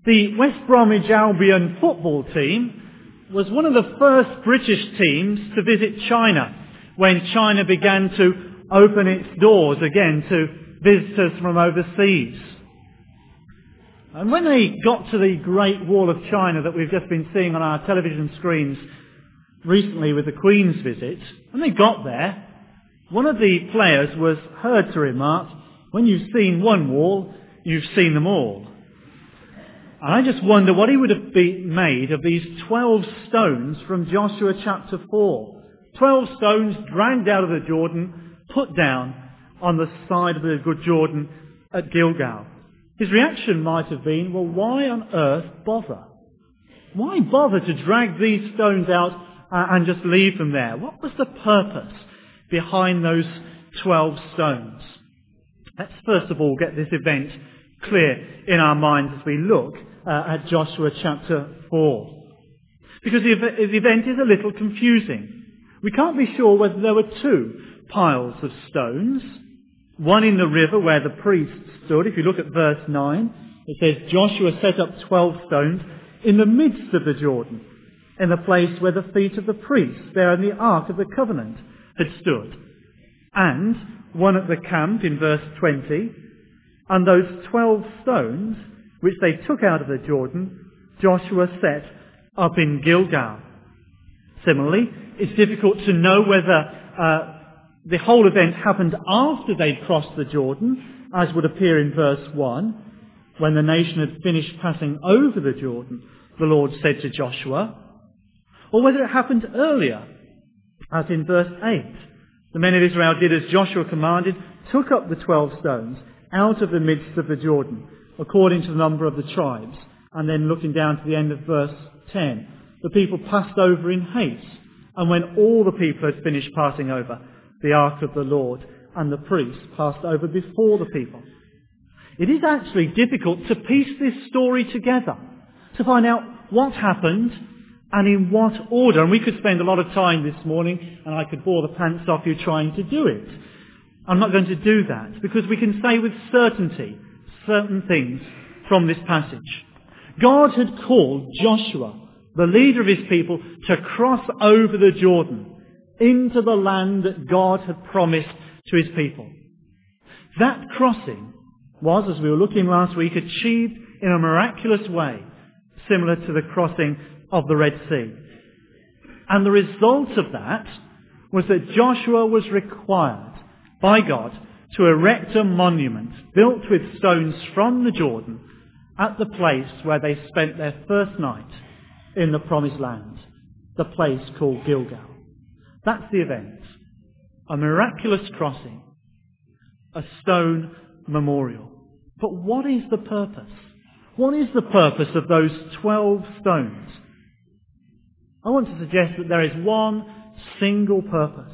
The West Bromwich Albion football team was one of the first British teams to visit China when China began to open its doors again to visitors from overseas. And when they got to the Great Wall of China that we've just been seeing on our television screens recently with the Queen's visit, when they got there, one of the players was heard to remark, "When you've seen one wall, you've seen them all." And I just wonder what he would have been made of these 12 stones from Joshua chapter 4. 12 stones dragged out of the Jordan, put down on the side of the good Jordan at Gilgal. His reaction might have been, well, why on earth bother? Why bother to drag these stones out and just leave them there? What was the purpose behind those 12 stones? Let's first of all get this event clear in our minds as we look at Joshua chapter 4. Because the event is a little confusing. We can't be sure whether there were two piles of stones, one in the river where the priests stood. If you look at verse 9, it says, Joshua set up 12 stones in the midst of the Jordan, in the place where the feet of the priests, there in the Ark of the Covenant, had stood. And one at the camp in verse 20, and those 12 stones which they took out of the Jordan, Joshua set up in Gilgal. Similarly, it's difficult to know whether the whole event happened after they'd crossed the Jordan, as would appear in verse 1, when the nation had finished passing over the Jordan, the Lord said to Joshua, or whether it happened earlier, as in verse 8. The men of Israel did as Joshua commanded, took up the 12 stones out of the midst of the Jordan, according to the number of the tribes. And then looking down to the end of verse 10, the people passed over in haste. And when all the people had finished passing over, the ark of the Lord and the priests passed over before the people. It is actually difficult to piece this story together, to find out what happened and in what order. And we could spend a lot of time this morning, and I could bore the pants off you trying to do it. I'm not going to do that, because we can say with certainty certain things from this passage. God had called Joshua, the leader of his people, to cross over the Jordan into the land that God had promised to his people. That crossing was, as we were looking last week, achieved in a miraculous way, similar to the crossing of the Red Sea. And the result of that was that Joshua was required by God to erect a monument built with stones from the Jordan at the place where they spent their first night in the Promised Land, the place called Gilgal. That's the event. A miraculous crossing. A stone memorial. But what is the purpose? What is the purpose of those 12 stones? I want to suggest that there is one single purpose.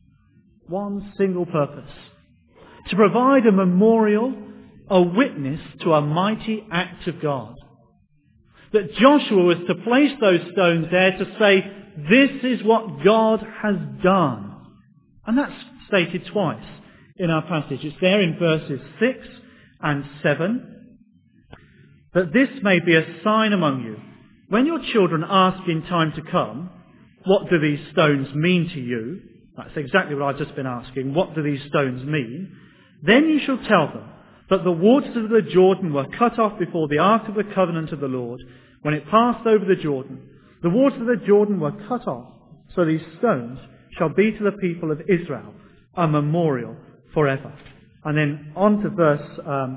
One single purpose. To provide a memorial, a witness to a mighty act of God. That Joshua was to place those stones there to say, this is what God has done. And that's stated twice in our passage. It's there in verses 6 and 7. That this may be a sign among you. When your children ask in time to come, what do these stones mean to you? That's exactly what I've just been asking. What do these stones mean? Then you shall tell them that the waters of the Jordan were cut off before the ark of the covenant of the Lord when it passed over the Jordan. The waters of the Jordan were cut off, so these stones shall be to the people of Israel a memorial forever. And then on to verse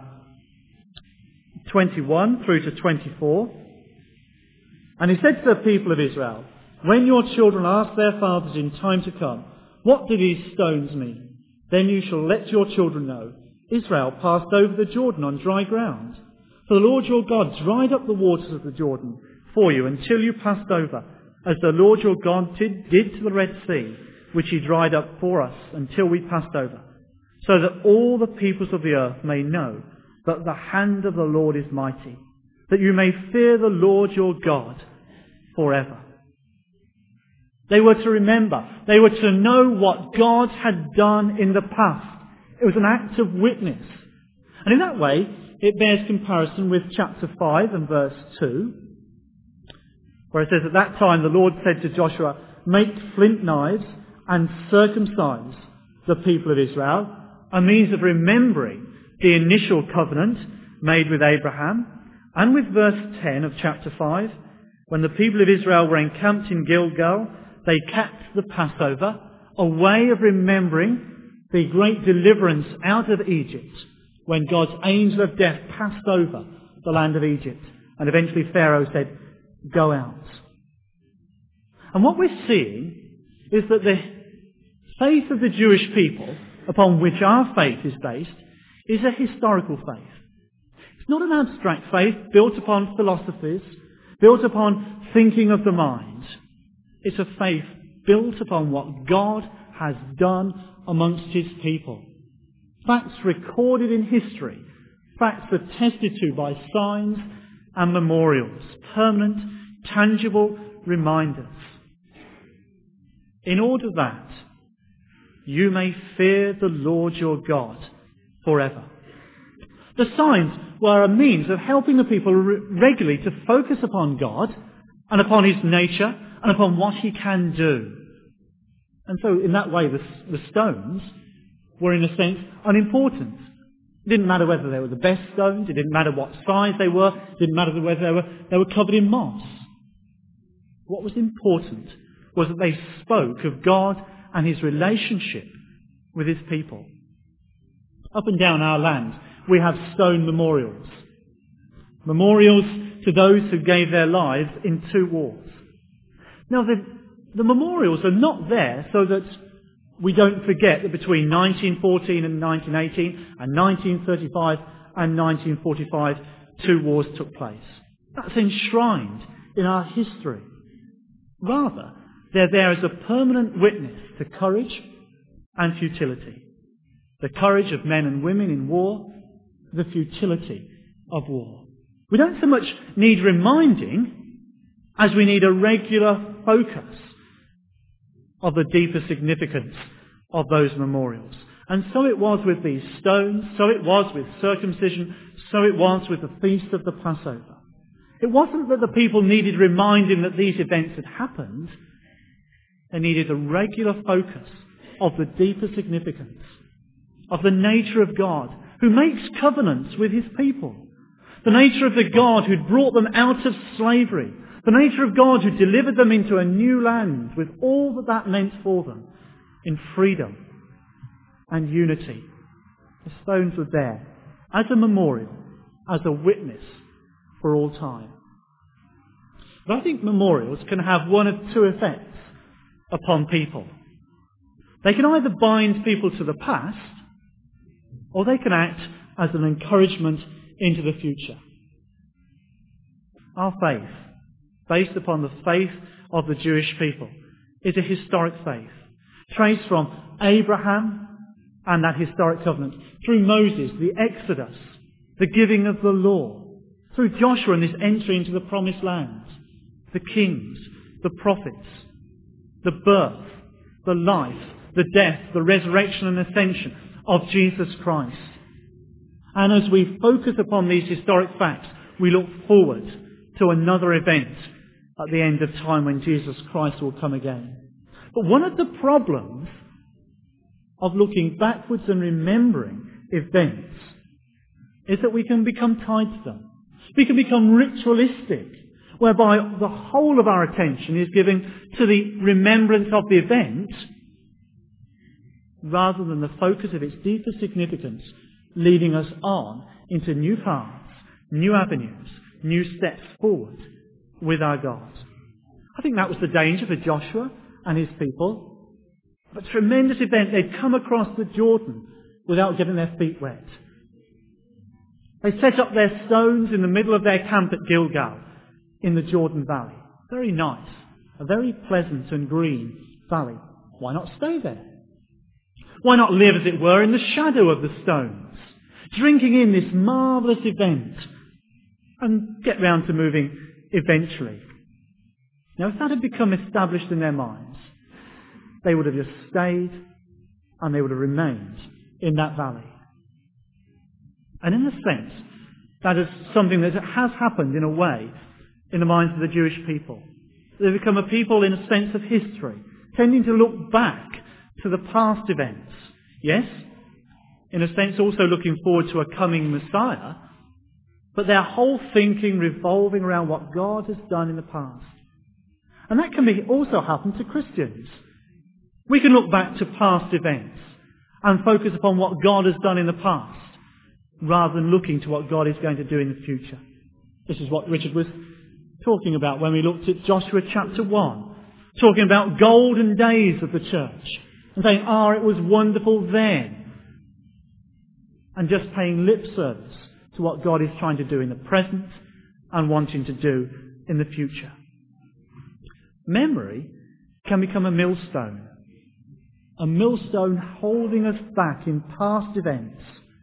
21 through to 24. And he said to the people of Israel, when your children ask their fathers in time to come, what do these stones mean? Then you shall let your children know, Israel passed over the Jordan on dry ground. For the Lord your God dried up the waters of the Jordan for you until you passed over, as the Lord your God did to the Red Sea, which he dried up for us until we passed over, so that all the peoples of the earth may know that the hand of the Lord is mighty, that you may fear the Lord your God forever. They were to remember. They were to know what God had done in the past. It was an act of witness. And in that way, it bears comparison with chapter 5 and verse 2, where it says, "At that time the Lord said to Joshua, make flint knives and circumcise the people of Israel," a means of remembering the initial covenant made with Abraham. And with verse 10 of chapter 5, when the people of Israel were encamped in Gilgal, they kept the Passover, a way of remembering the great deliverance out of Egypt, when God's angel of death passed over the land of Egypt, and eventually Pharaoh said, "Go out." And what we're seeing is that the faith of the Jewish people, upon which our faith is based, is a historical faith. It's not an abstract faith built upon philosophies, built upon thinking of the mind. It's a faith built upon what God has done amongst his people. Facts recorded in history, facts attested to by signs and memorials, permanent, tangible reminders. In order that you may fear the Lord your God forever. The signs were a means of helping the people regularly to focus upon God and upon his nature and upon what he can do. And so in that way the stones were in a sense unimportant. It didn't matter whether they were the best stones, it didn't matter what size they were, it didn't matter whether they were covered in moss. What was important was that they spoke of God and his relationship with his people. Up and down our land, we have stone memorials. Memorials to those who gave their lives in 2 wars. Now, the memorials are not there so that we don't forget that between 1914 and 1918 and 1935 and 1945, 2 wars took place. That's enshrined in our history. Rather, they're there as a permanent witness to courage and futility. The courage of men and women in war, the futility of war. We don't so much need reminding as we need a regular focus of the deeper significance of those memorials. And so it was with these stones, so it was with circumcision, so it was with the feast of the Passover. It wasn't that the people needed reminding that these events had happened. They needed a regular focus of the deeper significance of the nature of God who makes covenants with his people. The nature of the God who brought them out of slavery. The nature of God who delivered them into a new land with all that that meant for them in freedom and unity. The stones were there as a memorial, as a witness for all time. But I think memorials can have one of 2 effects upon people. They can either bind people to the past, or they can act as an encouragement into the future. Our faith, based upon the faith of the Jewish people, is a historic faith, traced from Abraham and that historic covenant, through Moses, the Exodus, the giving of the law, through Joshua and this entry into the promised land, the kings, the prophets, the birth, the life, the death, the resurrection and ascension of Jesus Christ. And as we focus upon these historic facts, we look forward to another event at the end of time when Jesus Christ will come again. But one of the problems of looking backwards and remembering events is that we can become tied to them. We can become ritualistic, whereby the whole of our attention is given to the remembrance of the event rather than the focus of its deeper significance, leading us on into new paths, new avenues, new steps forward with our God. I think that was the danger for Joshua and his people. A tremendous event. They'd come across the Jordan without getting their feet wet. They set up their stones in the middle of their camp at Gilgal in the Jordan Valley. Very nice. A very pleasant and green valley. Why not stay there? Why not live, as it were, in the shadow of the stones, drinking in this marvellous event and get round to moving eventually? Now, if that had become established in their minds, they would have just stayed and they would have remained in that valley. And in a sense, That is something that has happened in a way in the minds of the Jewish people. They become a people in a sense of history, tending to look back to the past events. Yes, in a sense also looking forward to a coming Messiah, but their whole thinking revolving around what God has done in the past. And that can also happen to Christians. We can look back to past events and focus upon what God has done in the past, rather than looking to what God is going to do in the future. This is what Richard was talking about when we looked at Joshua chapter 1, talking about golden days of the church, and saying, it was wonderful then, and just paying lip service to what God is trying to do in the present and wanting to do in the future. Memory can become a millstone holding us back in past events.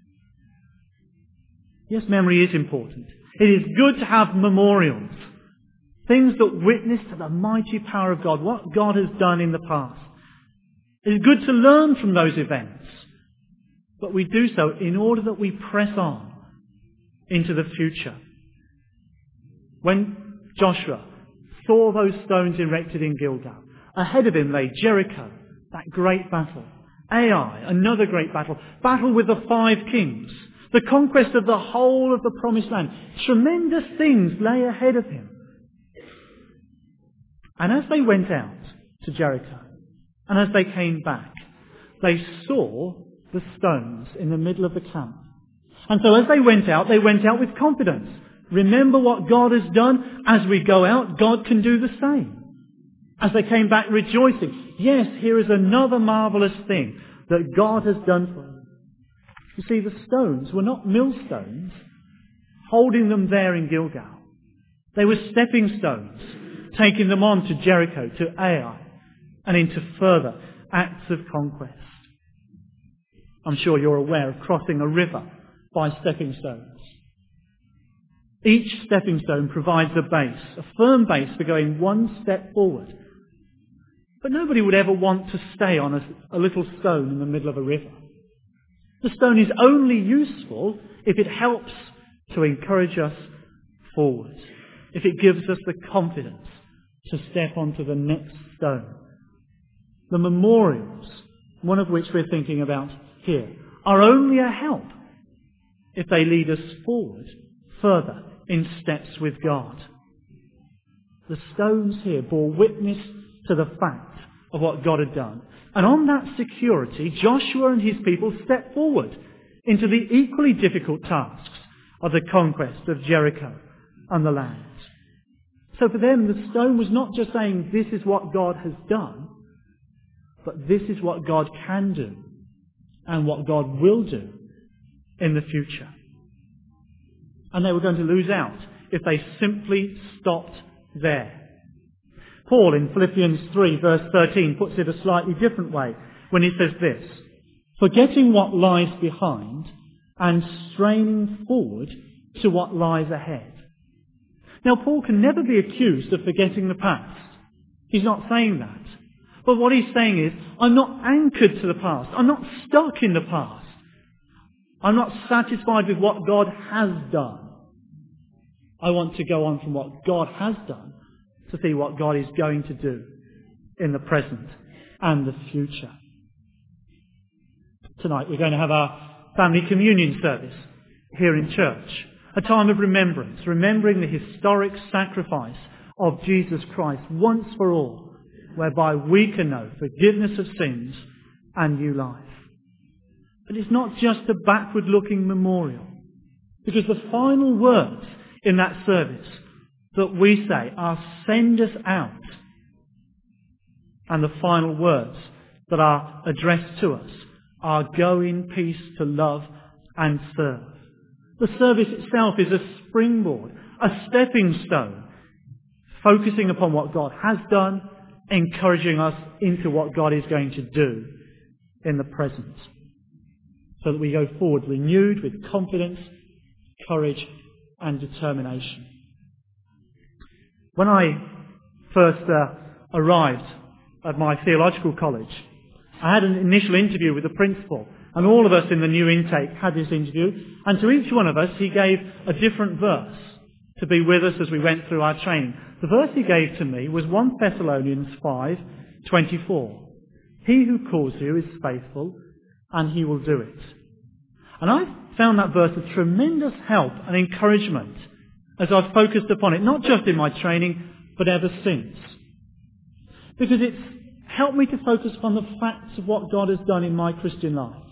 Yes, memory is important. It is good to have memorials, things that witness to the mighty power of God, what God has done in the past. It is good to learn from those events, but we do so in order that we press on into the future. When Joshua saw those stones erected in Gilgal, ahead of him lay Jericho, that great battle. Ai, another great battle. Battle with the 5 kings. The conquest of the whole of the promised land. Tremendous things lay ahead of him. And as they went out to Jericho, and as they came back, they saw the stones in the middle of the camp. And so as they went out with confidence. Remember what God has done. As we go out, God can do the same. As they came back rejoicing, yes, here is another marvellous thing that God has done for them. You see, the stones were not millstones holding them there in Gilgal. They were stepping stones, taking them on to Jericho, to Ai, and into further acts of conquest. I'm sure you're aware of crossing a river by stepping stones. Each stepping stone provides a base, a firm base for going one step forward. But nobody would ever want to stay on a little stone in the middle of a river. The stone is only useful if it helps to encourage us forward, if it gives us the confidence to step onto the next stone. The memorials, one of which we're thinking about here, are only a help if they lead us forward further in steps with God. The stones here bore witness to the fact of what God had done. And on that security, Joshua and his people stepped forward into the equally difficult tasks of the conquest of Jericho and the land. So for them, the stone was not just saying, this is what God has done, but this is what God can do and what God will do in the future. And they were going to lose out if they simply stopped there. Paul in Philippians 3 verse 13 puts it a slightly different way when he says this: forgetting what lies behind and straining forward to what lies ahead. Now Paul can never be accused of forgetting the past. He's not saying that. But what he's saying is, I'm not anchored to the past. I'm not stuck in the past. I'm not satisfied with what God has done. I want to go on from what God has done to see what God is going to do in the present and the future. Tonight we're going to have our family communion service here in church. A time of remembrance, remembering the historic sacrifice of Jesus Christ once for all, whereby we can know forgiveness of sins and new life. But it's not just a backward-looking memorial, because the final words in that service that we say are send us out, and the final words that are addressed to us are go in peace to love and serve. The service itself is a springboard, a stepping stone, focusing upon what God has done, encouraging us into what God is going to do in the present, so that we go forward renewed with confidence, courage and determination. When I first arrived at my theological college, I had an initial interview with the principal And all of us in the new intake had this interview. And to each one of us, he gave a different verse to be with us as we went through our training. The verse he gave to me was 1 Thessalonians 5:24. He who calls you is faithful, and he will do it. And I found that verse a tremendous help and encouragement as I've focused upon it, not just in my training, but ever since. Because it's helped me to focus upon the facts of what God has done in my Christian life.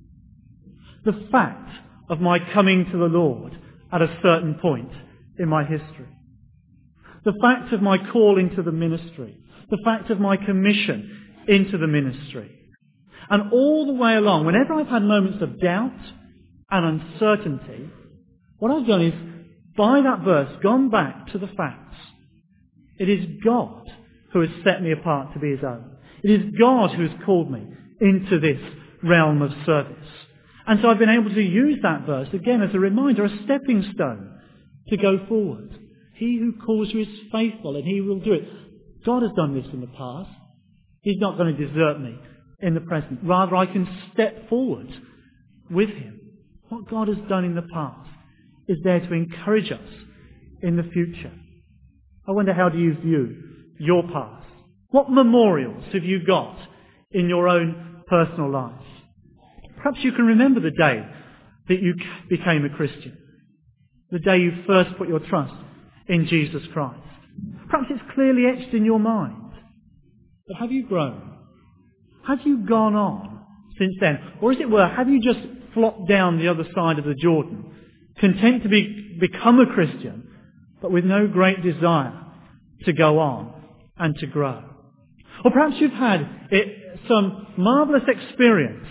The fact of my coming to the Lord at a certain point in my history. The fact of my call into the ministry. The fact of my commission into the ministry. And all the way along, whenever I've had moments of doubt and uncertainty, what I've done is, by that verse, gone back to the facts. It is God who has set me apart to be his own. It is God who has called me into this realm of service. And so I've been able to use that verse again as a reminder, a stepping stone to go forward. He who calls you is faithful, and he will do it. God has done this in the past. He's not going to desert me in the present. Rather, I can step forward with him. What God has done in the past is there to encourage us in the future. I wonder, how do you view your past? What memorials have you got in your own personal life? Perhaps you can remember the day that you became a Christian. The day you first put your trust in Jesus Christ. Perhaps it's clearly etched in your mind. But have you grown? Have you gone on since then? Or as it were, have you just flopped down the other side of the Jordan, content to become a Christian, but with no great desire to go on and to grow? Or perhaps you've had some marvellous experience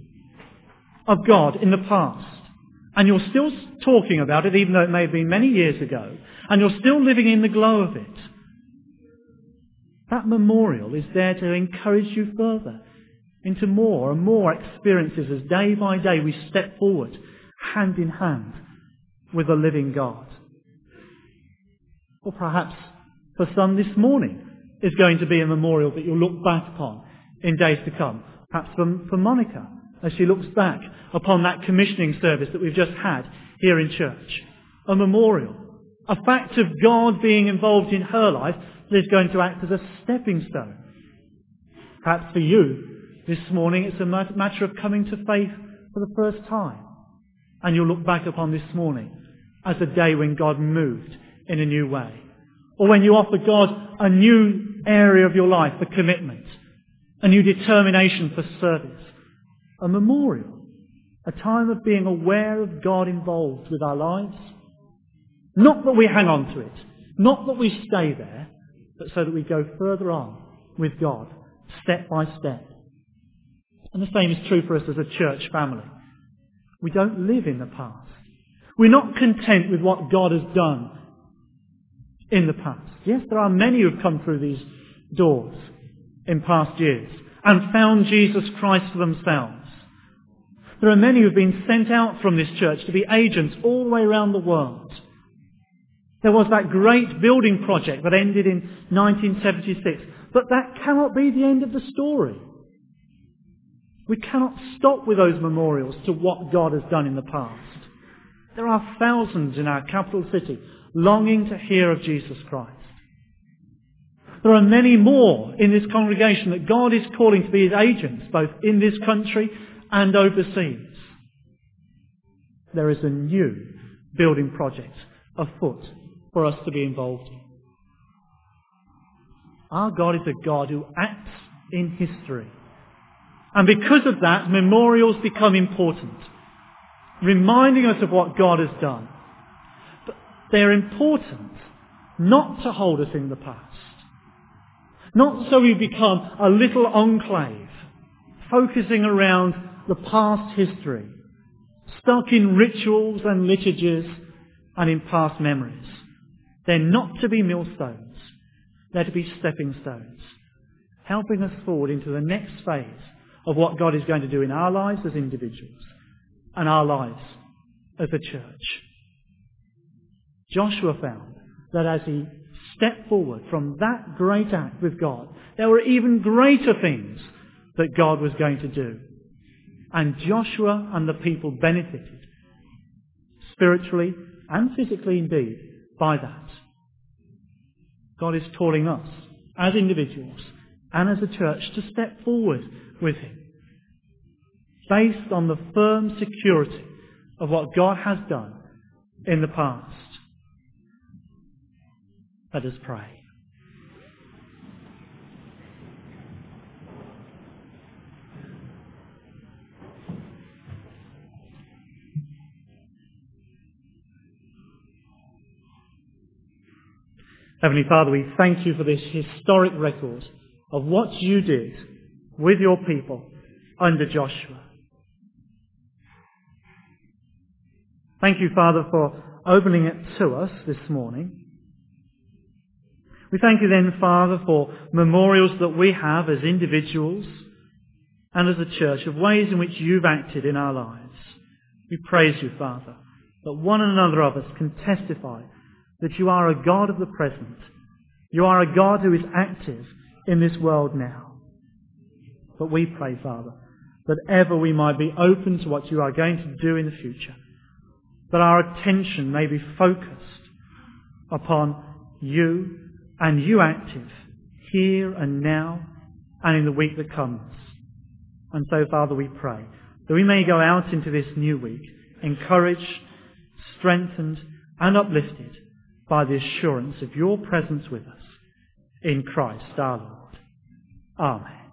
of God in the past, and you're still talking about it, even though it may have been many years ago, and you're still living in the glow of it. That memorial is there to encourage you further into more and more experiences as day by day we step forward, hand in hand with the living God. Or perhaps for some this morning is going to be a memorial that you'll look back upon in days to come. Perhaps for Monica, as she looks back upon that commissioning service that we've just had here in church. A memorial, a fact of God being involved in her life that is going to act as a stepping stone. Perhaps for you this morning it's a matter of coming to faith for the first time. And you'll look back upon this morning as a day when God moved in a new way. Or when you offer God a new area of your life for commitment, a new determination for service. A memorial, a time of being aware of God involved with our lives. Not that we hang on to it, not that we stay there, but so that we go further on with God, step by step. And the same is true for us as a church family. We don't live in the past. We're not content with what God has done in the past. Yes, there are many who have come through these doors in past years and found Jesus Christ for themselves. There are many who have been sent out from this church to be agents all the way around the world. There was that great building project that ended in 1976. But that cannot be the end of the story. We cannot stop with those memorials to what God has done in the past. There are thousands in our capital city longing to hear of Jesus Christ. There are many more in this congregation that God is calling to be his agents, both in this country and overseas. There is a new building project afoot for us to be involved in. Our God is a God who acts in history. And because of that, memorials become important, reminding us of what God has done. But they're important not to hold us in the past. Not so we become a little enclave, focusing around the past history, stuck in rituals and liturgies and in past memories. They're not to be millstones. They're to be stepping stones, helping us forward into the next phase of what God is going to do in our lives as individuals and our lives as a church. Joshua found that as he stepped forward from that great act with God, there were even greater things that God was going to do. And Joshua and the people benefited, spiritually and physically indeed, by that. God is calling us, as individuals and as a church, to step forward with him, based on the firm security of what God has done in the past. Let us pray. Heavenly Father, we thank you for this historic record of what you did with your people under Joshua. Thank you, Father, for opening it to us this morning. We thank you then, Father, for memorials that we have as individuals and as a church of ways in which you've acted in our lives. We praise you, Father, that one and another of us can testify that you are a God of the present. You are a God who is active in this world now. But we pray, Father, that ever we might be open to what you are going to do in the future, that our attention may be focused upon you and you active here and now and in the week that comes. And so, Father, we pray that we may go out into this new week encouraged, strengthened and uplifted by the assurance of your presence with us in Christ our Lord. Amen.